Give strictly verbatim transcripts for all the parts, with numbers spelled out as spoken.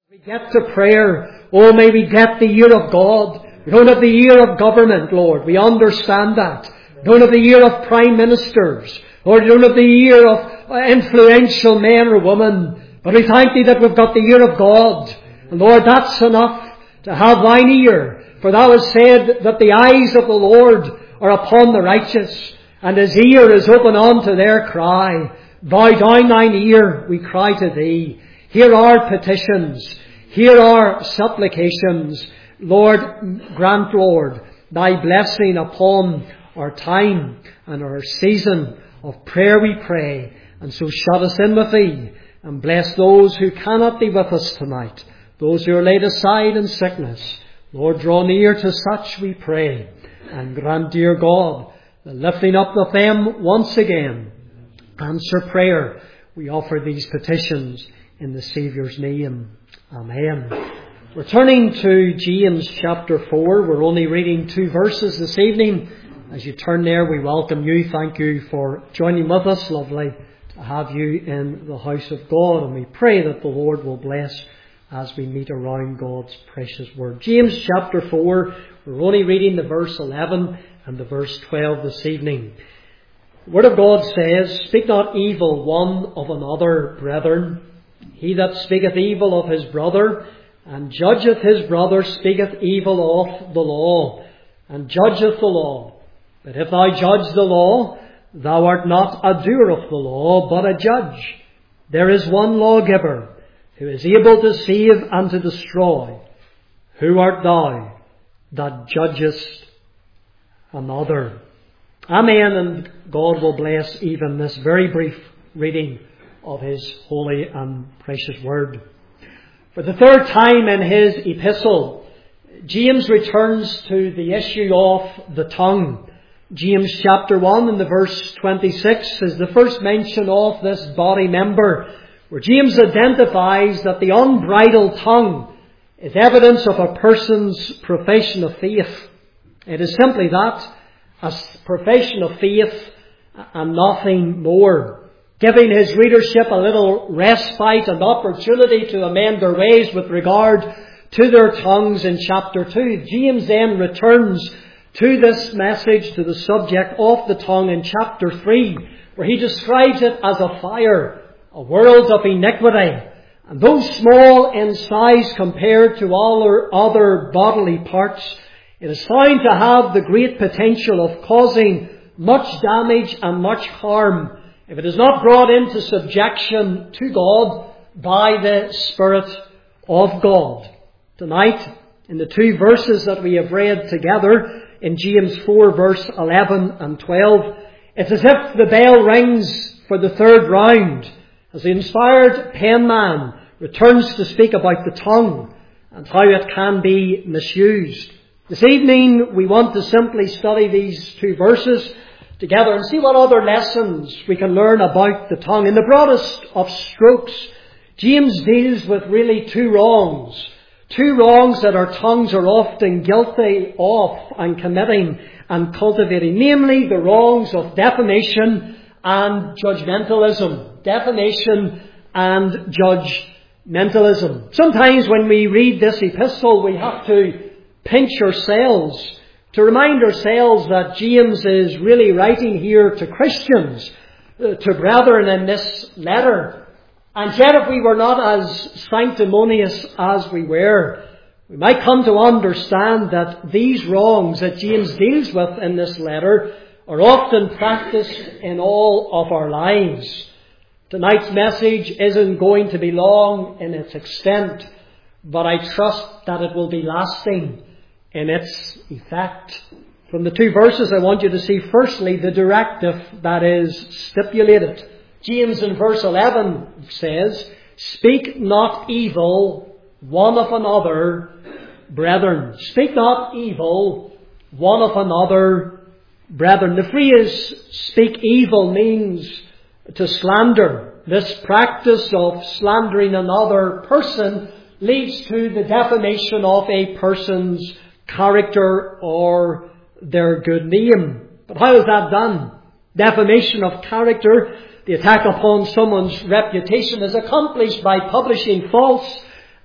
We get to prayer. Oh, may we get the ear of God. We don't have the ear of government, Lord. We understand that. We don't have the ear of prime ministers. Lord, we don't have the ear of influential men or women. But we thank Thee that we've got the ear of God. And Lord, that's enough to have Thine ear. For Thou hast said that the eyes of the Lord are upon the righteous, and His ear is open unto their cry. Bow down Thine ear, we cry to Thee. Hear our petitions. Hear our supplications. Lord, grant, Lord, Thy blessing upon our time and our season of prayer, we pray. And so shut us in with Thee, and bless those who cannot be with us tonight, those who are laid aside in sickness. Lord, draw near to such, we pray, and grant, dear God, the lifting up of them once again. Answer prayer. We offer these petitions in the Saviour's name. Amen. We're turning to James chapter four. We're only reading two verses this evening. As you turn there, we welcome you. Thank you for joining with us. Lovely to have you in the house of God. And we pray that the Lord will bless as we meet around God's precious word. James chapter four. We're only reading the verse eleven and the verse twelve this evening. The Word of God says, "Speak not evil one of another, brethren. He that speaketh evil of his brother, and judgeth his brother, speaketh evil of the law, and judgeth the law. But if thou judge the law, thou art not a doer of the law, but a judge. There is one lawgiver, who is able to save and to destroy. Who art thou that judgest another?" Amen, and God will bless even this very brief reading of His holy and precious word. For the third time in his epistle, James returns to the issue of the tongue. James chapter one and the verse twenty-six is the first mention of this body member, where James identifies that the unbridled tongue is evidence of a person's profession of faith. It is simply that, a profession of faith and nothing more. Giving his readership a little respite and opportunity to amend their ways with regard to their tongues in chapter two. James then returns to this message, to the subject of the tongue in chapter three, where he describes it as a fire, a world of iniquity. And though small in size compared to all our other bodily parts, it is found to have the great potential of causing much damage and much harm if it is not brought into subjection to God by the Spirit of God. Tonight, in the two verses that we have read together, in James four verse eleven and twelve, it's as if the bell rings for the third round, as the inspired penman returns to speak about the tongue and how it can be misused. This evening we want to simply study these two verses together and see what other lessons we can learn about the tongue. In the broadest of strokes, James deals with really two wrongs. Two wrongs that our tongues are often guilty of and committing and cultivating. Namely, the wrongs of defamation and judgmentalism. Defamation and judgmentalism. Sometimes when we read this epistle, we have to pinch ourselves to remind ourselves that James is really writing here to Christians, to brethren in this letter. And yet if we were not as sanctimonious as we were, we might come to understand that these wrongs that James deals with in this letter are often practiced in all of our lives. Tonight's message isn't going to be long in its extent, but I trust that it will be lasting in its effect. From the two verses, I want you to see firstly the directive that is stipulated. James in verse eleven says, "Speak not evil one of another, brethren." Speak not evil one of another, brethren. The phrase "speak evil" means to slander. This practice of slandering another person leads to the defamation of a person's character or their good name. But how is that done? Defamation of character, the attack upon someone's reputation, is accomplished by publishing false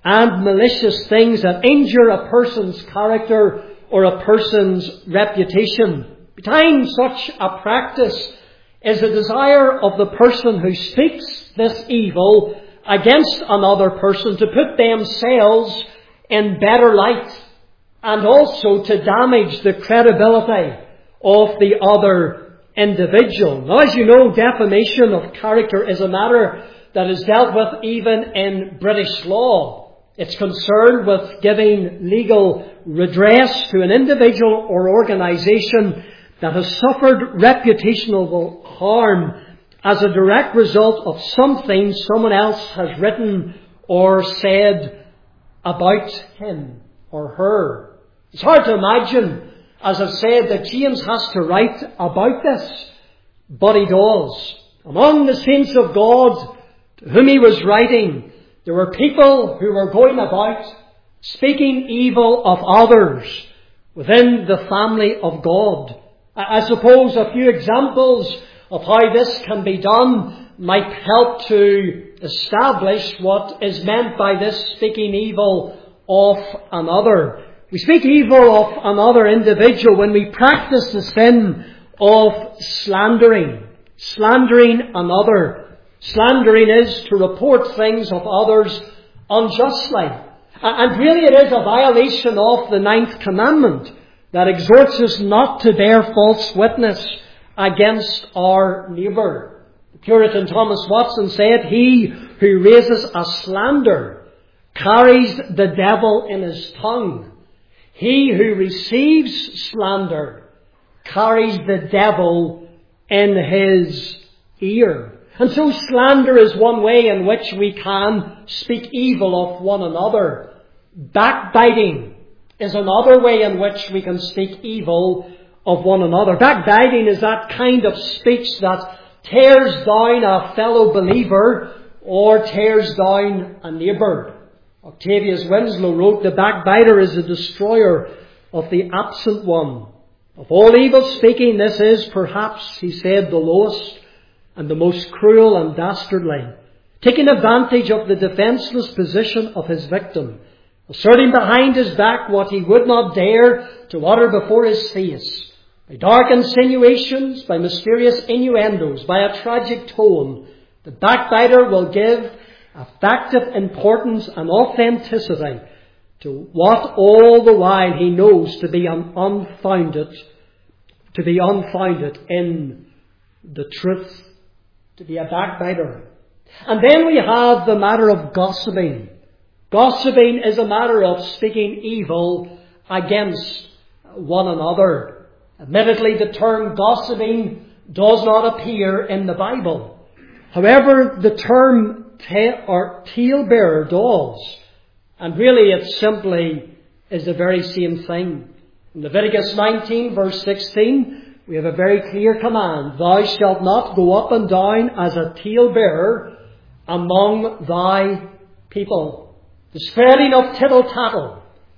and malicious things that injure a person's character or a person's reputation. Behind such a practice is a desire of the person who speaks this evil against another person to put themselves in better light, and also to damage the credibility of the other individual. Now, as you know, defamation of character is a matter that is dealt with even in British law. It's concerned with giving legal redress to an individual or organisation that has suffered reputational harm as a direct result of something someone else has written or said about him or her. It's hard to imagine, as I've said, that James has to write about this, but he does. Among the saints of God to whom he was writing, there were people who were going about speaking evil of others within the family of God. I suppose a few examples of how this can be done might help to establish what is meant by this speaking evil of another. We speak evil of another individual when we practice the sin of slandering. Slandering another. Slandering is to report things of others unjustly. And really it is a violation of the ninth commandment that exhorts us not to bear false witness against our neighbour. The Puritan Thomas Watson said, "He who raises a slander carries the devil in his tongue. He who receives slander carries the devil in his ear." And so slander is one way in which we can speak evil of one another. Backbiting is another way in which we can speak evil of one another. Backbiting is that kind of speech that tears down a fellow believer or tears down a neighbour. Octavius Winslow wrote, "The backbiter is the destroyer of the absent one. Of all evil speaking, this is perhaps," he said, "the lowest and the most cruel and dastardly, taking advantage of the defenceless position of his victim, asserting behind his back what he would not dare to utter before his face, by dark insinuations, by mysterious innuendos, by a tragic tone. The backbiter will give affective importance and authenticity to what all the while he knows to be un- unfounded, to be unfounded in the truth, to be a backbiter." And then we have the matter of gossiping. Gossiping is a matter of speaking evil against one another. Admittedly, the term gossiping does not appear in the Bible. However, the term ta- or talebearer does. And really it simply is the very same thing. In Leviticus nineteen verse sixteen, we have a very clear command. "Thou shalt not go up and down as a talebearer among thy people." The spreading of tittle-tattle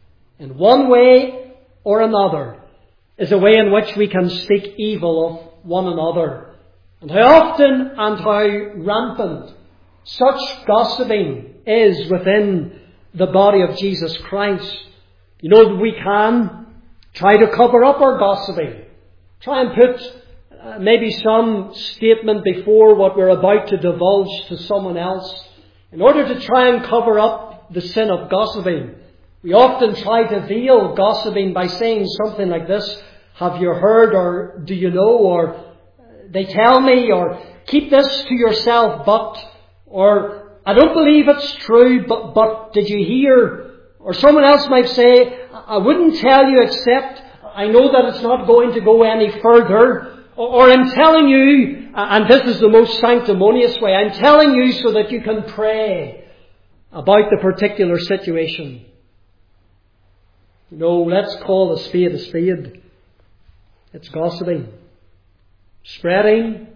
in one way or another is a way in which we can speak evil of one another. And how often and how rampant such gossiping is within the body of Jesus Christ. You know that we can try to cover up our gossiping. Try and put uh, maybe some statement before what we're about to divulge to someone else in order to try and cover up the sin of gossiping. We often try to veil gossiping by saying something like this: "Have you heard?" or "Do you know?" or "They tell me," or "Keep this to yourself, but," or "I don't believe it's true, but, but did you hear?" Or someone else might say, "I wouldn't tell you except I know that it's not going to go any further." Or, or "I'm telling you," and this is the most sanctimonious way, "I'm telling you so that you can pray about the particular situation." You know, let's call a spade a spade. It's gossiping. Spreading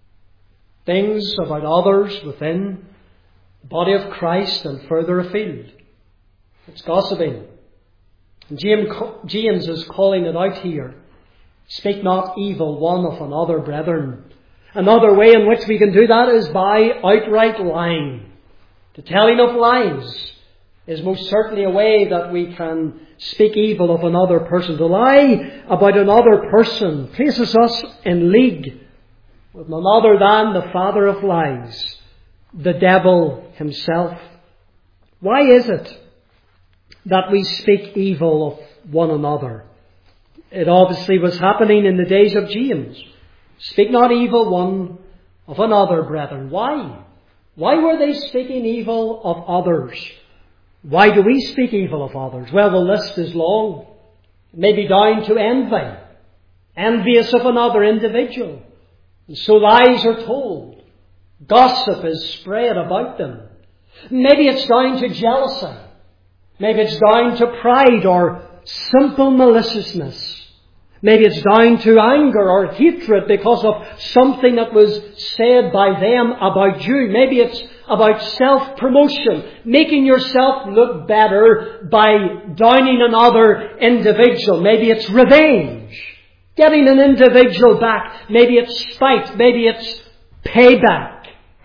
things about others within the body of Christ and further afield. It's gossiping. And James is calling it out here. "Speak not evil one of another, brethren." Another way in which we can do that is by outright lying. The telling of lies is most certainly a way that we can speak evil of another person. To lie about another person places us in league with none other than the father of lies, the devil himself. Why is it that we speak evil of one another? It obviously was happening in the days of James. Speak not evil one of another, brethren. Why? Why were they speaking evil of others? Why do we speak evil of others? Well, the list is long. It may be down to envy, envious of another individual. And so lies are told. Gossip is spread about them. Maybe it's down to jealousy. Maybe it's down to pride or simple maliciousness. Maybe it's down to anger or hatred because of something that was said by them about you. Maybe it's about self-promotion, making yourself look better by downing another individual. Maybe it's revenge, getting an individual back. Maybe it's spite. Maybe it's payback.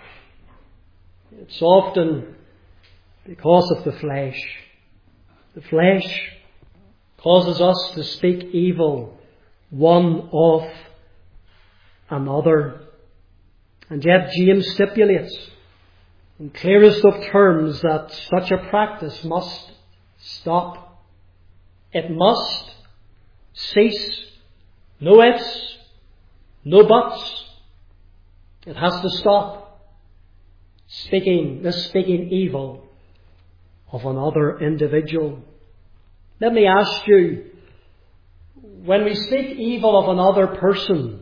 It's often because of the flesh. The flesh causes us to speak evil one of another. And yet James stipulates in clearest of terms that such a practice must stop. It must cease. No ifs, no buts. It has to stop. Speaking, this speaking evil of another individual. Let me ask you, when we speak evil of another person,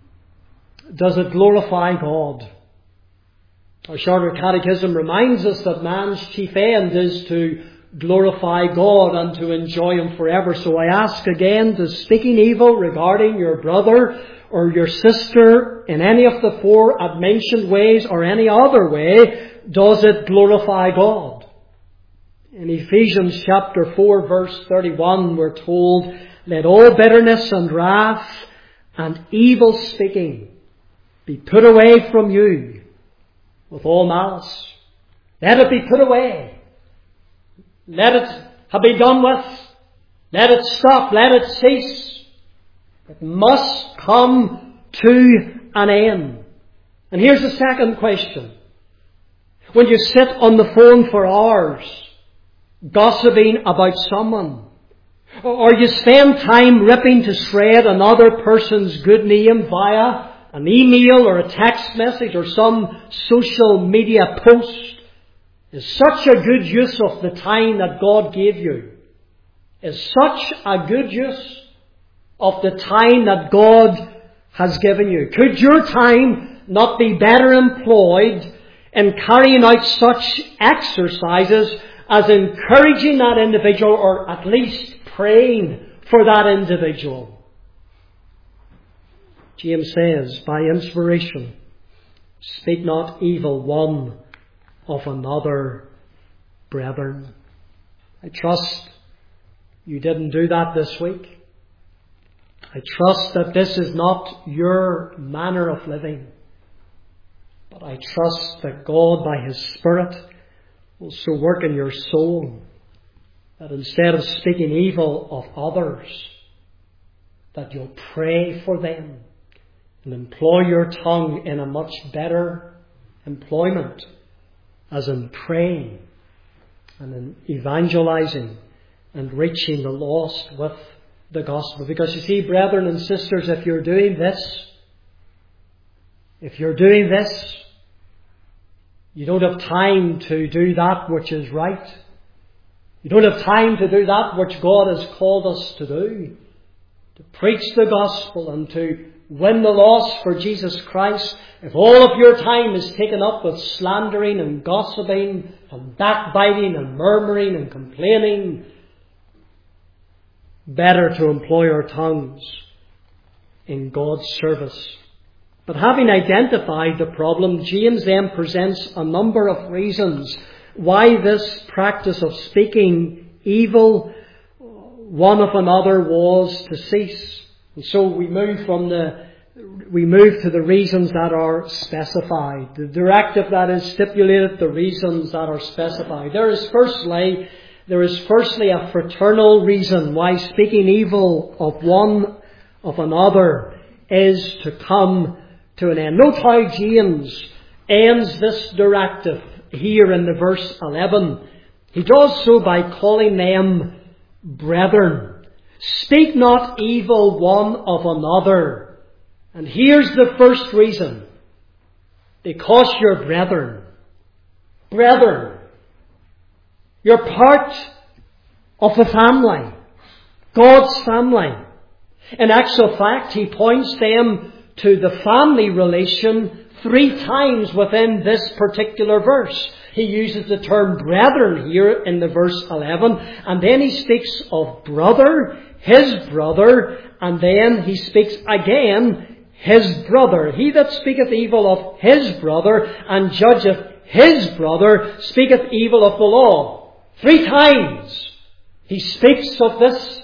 does it glorify God? Our Shorter Catechism reminds us that man's chief end is to glorify God and to enjoy Him forever. So I ask again, does speaking evil regarding your brother or your sister in any of the four mentioned ways or any other way, does it glorify God? In Ephesians chapter four verse thirty-one we're told, let all bitterness and wrath and evil speaking be put away from you with all malice. Let it be put away. Let it have be done with. Let it stop. Let it cease. It must come to an end. And here's the second question. When you sit on the phone for hours gossiping about someone, or you spend time ripping to shred another person's good name via an email or a text message or some social media post, is such a good use of the time that God gave you? Is such a good use of the time that God has given you? Could your time not be better employed in carrying out such exercises as encouraging that individual, or at least praying for that individual? James says, by inspiration, speak not evil one of another, brethren. I trust you didn't do that this week. I trust that this is not your manner of living. But I trust that God, by His Spirit, will so work in your soul that instead of speaking evil of others, that you'll pray for them and employ your tongue in a much better employment, as in praying and in evangelizing and reaching the lost with the gospel. Because you see, brethren and sisters, if you're doing this, if you're doing this, you don't have time to do that which is right. You don't have time to do that which God has called us to do. To preach the gospel and to win the lost for Jesus Christ. If all of your time is taken up with slandering and gossiping and backbiting and murmuring and complaining, better to employ our tongues in God's service. But having identified the problem, James then presents a number of reasons why this practice of speaking evil one of another was to cease. And so we move from the we move to the reasons that are specified. The directive that is stipulated, the reasons that are specified. There is firstly, there is firstly a fraternal reason why speaking evil of one of another is to come to an end. Note how James ends this directive here in the verse eleven. He does so by calling them brethren. Speak not evil one of another. And here's the first reason. Because you're brethren. Brethren. You're part of the family. God's family. In actual fact, he points them to the family relation three times within this particular verse. He uses the term brethren here in the verse eleven, and then he speaks of brother, his brother, and then he speaks again, his brother. He that speaketh evil of his brother and judgeth his brother speaketh evil of the law. Three times he speaks of this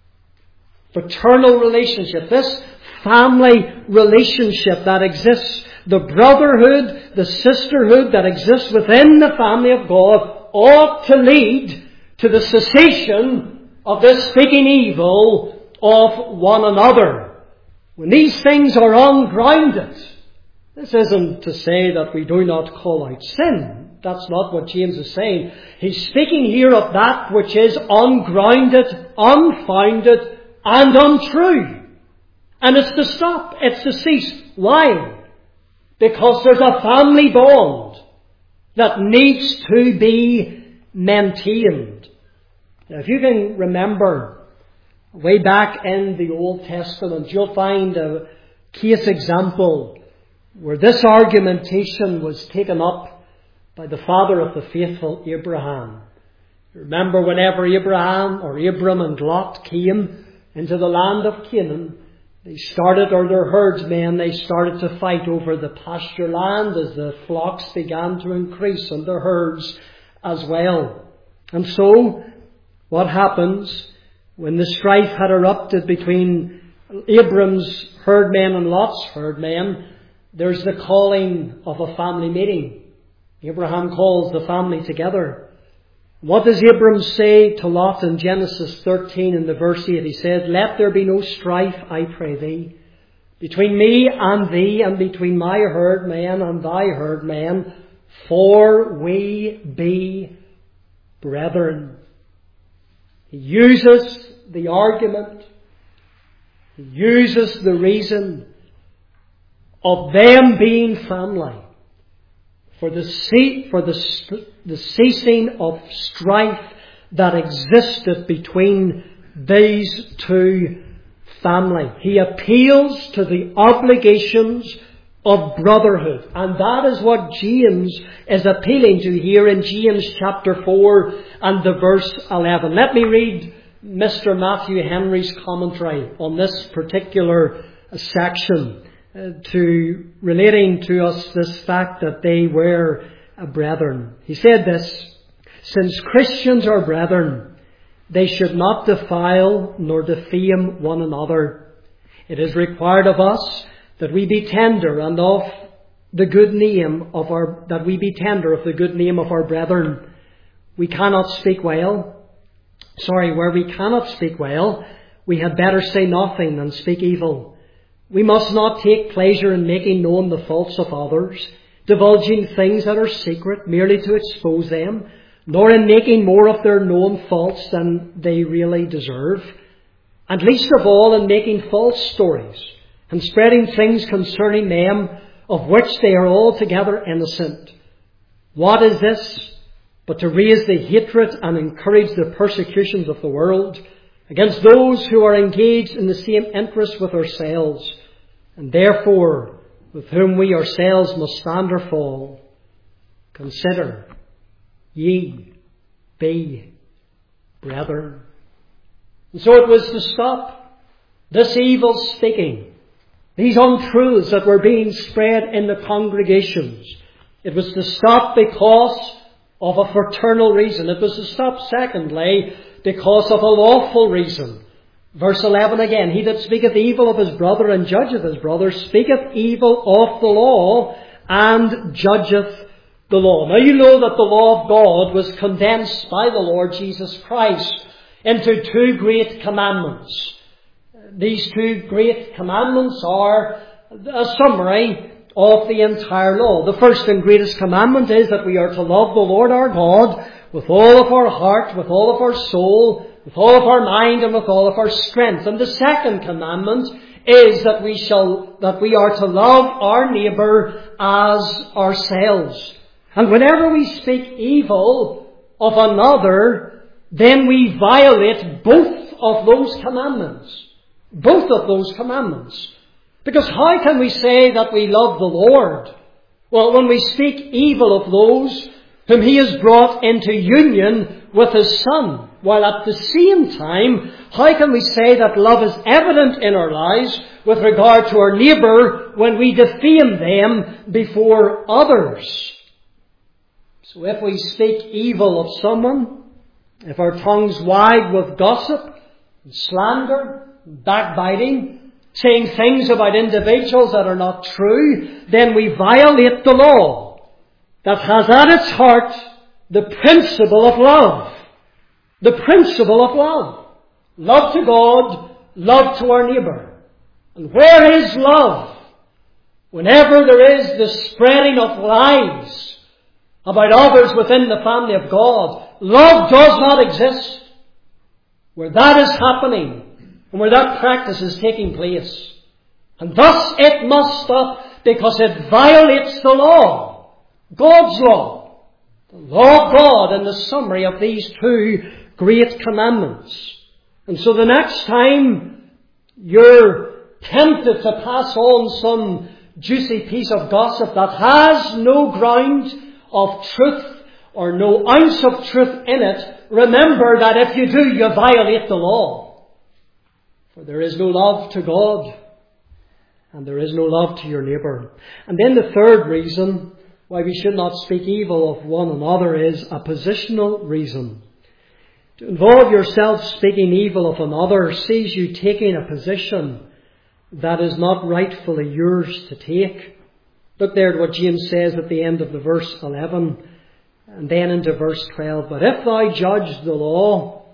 fraternal relationship, this family relationship that exists, the brotherhood, the sisterhood that exists within the family of God ought to lead to the cessation of this speaking evil of one another. When these things are ungrounded, this isn't to say that we do not call out sin. That's not what James is saying. He's speaking here of that which is ungrounded, unfounded, and untrue. And it's to stop. It's to cease. Why? Because there's a family bond that needs to be maintained. Now, if you can remember, way back in the Old Testament, you'll find a case example where this argumentation was taken up by the father of the faithful, Abraham. Remember whenever Abraham or Abram and Lot came into the land of Canaan, they started, or their herdsmen, they started to fight over the pasture land as the flocks began to increase and the herds as well. And so, what happens when the strife had erupted between Abram's herdmen and Lot's herdmen? There's the calling of a family meeting. Abraham calls the family together. What does Abram say to Lot in Genesis thirteen in the verse eight? He said, "Let there be no strife, I pray thee, between me and thee, and between my herdmen and thy herdmen, for we be brethren." He uses the argument, he uses the reason of them being family for the ce- for the, the ceasing of strife that existed between these two families. He appeals to the obligations of brotherhood. And that is what James is appealing to here in James chapter four and the verse eleven. Let me read Mister Matthew Henry's commentary on this particular section, uh, to relating to us this fact that they were uh, brethren. He said this: "Since Christians are brethren, they should not defile nor defame one another. It is required of us that we be tender and of the good name of our, that we be tender of the good name of our brethren. We cannot speak well. Sorry, where we cannot speak well, we had better say nothing than speak evil. We must not take pleasure in making known the faults of others, divulging things that are secret merely to expose them, nor in making more of their known faults than they really deserve, and least of all in making false stories and spreading things concerning them of which they are altogether innocent. What is this but to raise the hatred and encourage the persecutions of the world against those who are engaged in the same interest with ourselves, and therefore with whom we ourselves must stand or fall? Consider ye be brethren." And so it was to stop this evil speaking, these untruths that were being spread in the congregations. It was to stop because of a fraternal reason. It was to stop, secondly, because of a lawful reason. Verse eleven again, he that speaketh evil of his brother and judgeth his brother speaketh evil of the law and judgeth the law. Now you know that the law of God was condensed by the Lord Jesus Christ into two great commandments. These two great commandments are a summary of the entire law. The first and greatest commandment is that we are to love the Lord our God with all of our heart, with all of our soul, with all of our mind, and with all of our strength. And the second commandment is that we shall, that we are to love our neighbour as ourselves. And whenever we speak evil of another, then we violate both of those commandments. Both of those commandments. Because how can we say that we love the Lord? Well, when we speak evil of those whom He has brought into union with His Son, while at the same time, how can we say that love is evident in our lives with regard to our neighbour when we defame them before others? So if we speak evil of someone, if our tongues wag with gossip, and slander, and backbiting, saying things about individuals that are not true, then we violate the law that has at its heart the principle of love. The principle of love. Love to God, love to our neighbour. And where is love? Whenever there is the spreading of lies about others within the family of God, love does not exist. Where that is happening, and where that practice is taking place. And thus it must stop, because it violates the law. God's law. The law of God in the summary of these two great commandments. And so the next time you're tempted to pass on some juicy piece of gossip that has no ground of truth or no ounce of truth in it, remember that if you do, you violate the law. For there is no love to God, and there is no love to your neighbour. And then the third reason why we should not speak evil of one another is a positional reason. To involve yourself speaking evil of another sees you taking a position that is not rightfully yours to take. Look there at what James says at the end of the verse eleven, and then into verse twelve. But if thou judge the law,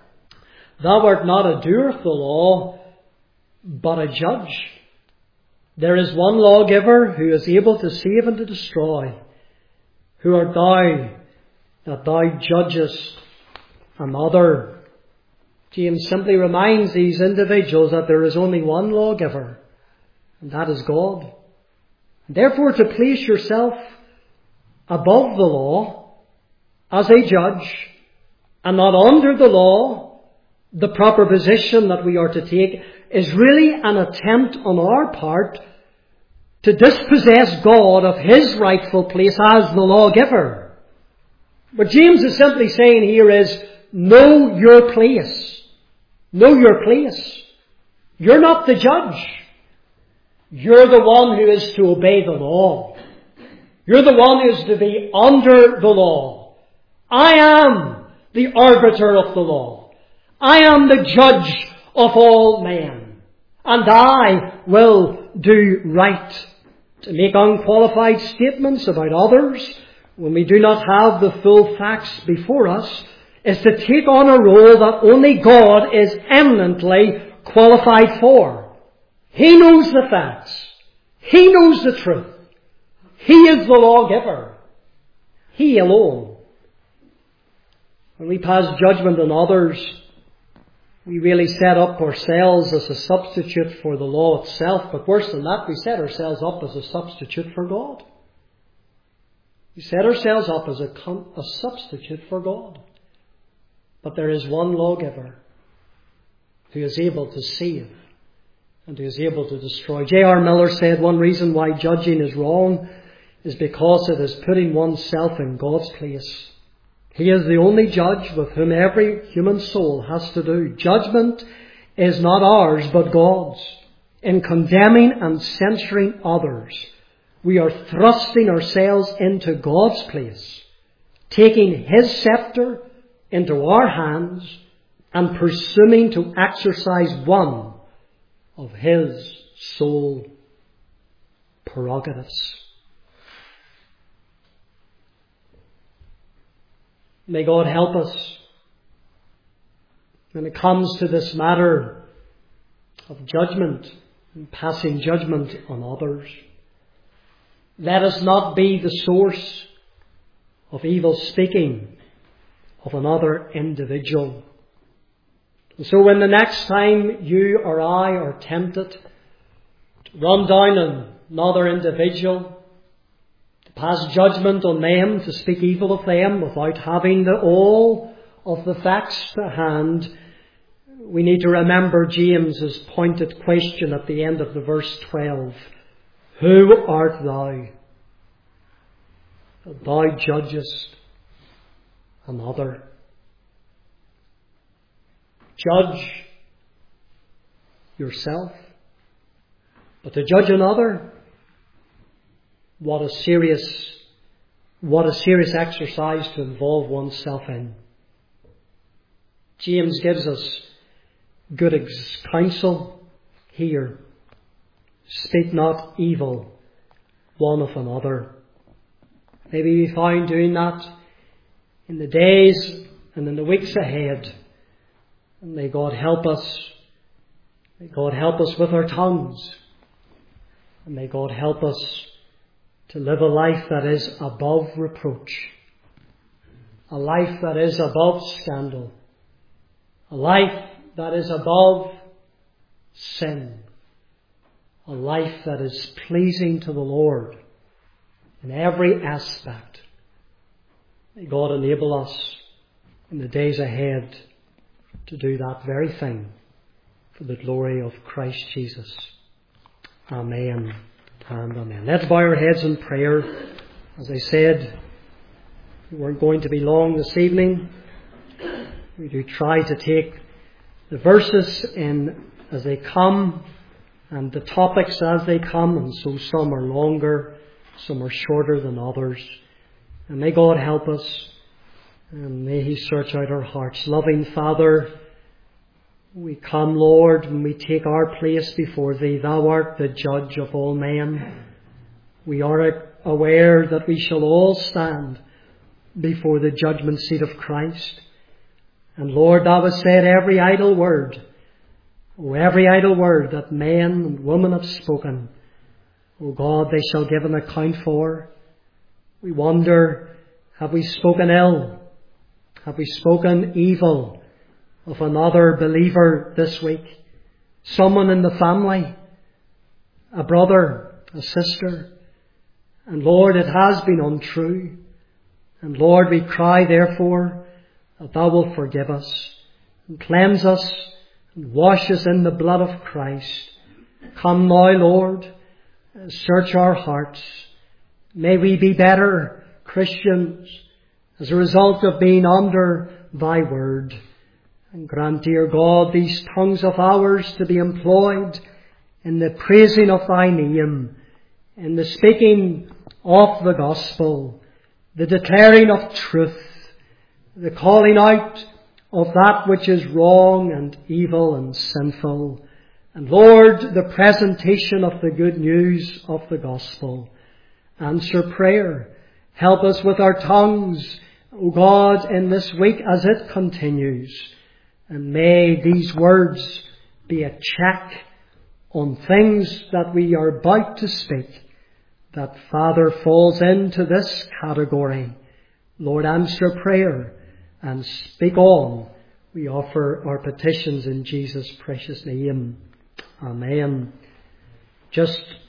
thou art not a doer of the law, but a judge. There is one lawgiver who is able to save and to destroy. Who art thou that thou judgest another? James simply reminds these individuals that there is only one lawgiver, and that is God. Therefore, to place yourself above the law as a judge and not under the law, the proper position that we are to take, is really an attempt on our part to dispossess God of His rightful place as the lawgiver. What James is simply saying here is, know your place. Know your place. You're not the judge. You're the one who is to obey the law. You're the one who is to be under the law. I am the arbiter of the law. I am the judge of all men. And I will do right. To make unqualified statements about others when we do not have the full facts before us is to take on a role that only God is eminently qualified for. He knows the facts. He knows the truth. He is the lawgiver. He alone. When we pass judgment on others, we really set up ourselves as a substitute for the law itself. But worse than that, we set ourselves up as a substitute for God. We set ourselves up as a, a substitute for God. But there is one lawgiver who is able to save and who is able to destroy. J R Miller said one reason why judging is wrong is because it is putting oneself in God's place. He is the only judge with whom every human soul has to do. Judgment is not ours but God's. In condemning and censoring others, we are thrusting ourselves into God's place, taking His scepter into our hands and presuming to exercise one of his sole prerogatives. May God help us when it comes to this matter of judgment and passing judgment on others. Let us not be the source of evil speaking of another individual. And so when the next time you or I are tempted to run down another individual, to pass judgment on them, to speak evil of them without having the, all of the facts to hand, we need to remember James's pointed question at the end of the verse twelve. Who art thou that thou judgest another? Judge yourself. But to judge another, what a serious, what a serious exercise to involve oneself in. James gives us good ex- counsel here. Speak not evil one of another. Maybe we find doing that in the days and in the weeks ahead. And may God help us. May God help us with our tongues. And may God help us to live a life that is above reproach. A life that is above scandal. A life that is above sin. A life that is pleasing to the Lord in every aspect. May God enable us in the days ahead to do that very thing for the glory of Christ Jesus. Amen and amen. Let's bow our heads in prayer. As I said, we weren't going to be long this evening. We do try to take the verses in as they come and the topics as they come, and so some are longer, some are shorter than others. And may God help us, and may He search out our hearts. Loving Father, we come, Lord, and we take our place before Thee. Thou art the judge of all men. We are aware that we shall all stand before the judgment seat of Christ. And Lord, Thou hast said every idle word, oh, every idle word that men and women have spoken, oh God, they shall give an account for. We wonder, have we spoken ill? Have we spoken evil of another believer this week? Someone in the family? A brother? A sister? And Lord, it has been untrue. And Lord, we cry therefore that Thou wilt forgive us and cleanse us and wash us in the blood of Christ. Come now, Lord, search our hearts. May we be better Christians as a result of being under Thy word. And grant, dear God, these tongues of ours to be employed in the praising of Thy name, in the speaking of the gospel, the declaring of truth, the calling out of that which is wrong and evil and sinful. And Lord, the presentation of the good news of the gospel. Answer prayer. Help us with our tongues, O God, in this week as it continues. And may these words be a check on things that we are about to speak, that, Father, falls into this category. Lord, answer prayer and speak on. We offer our petitions in Jesus' precious name. Amen. Just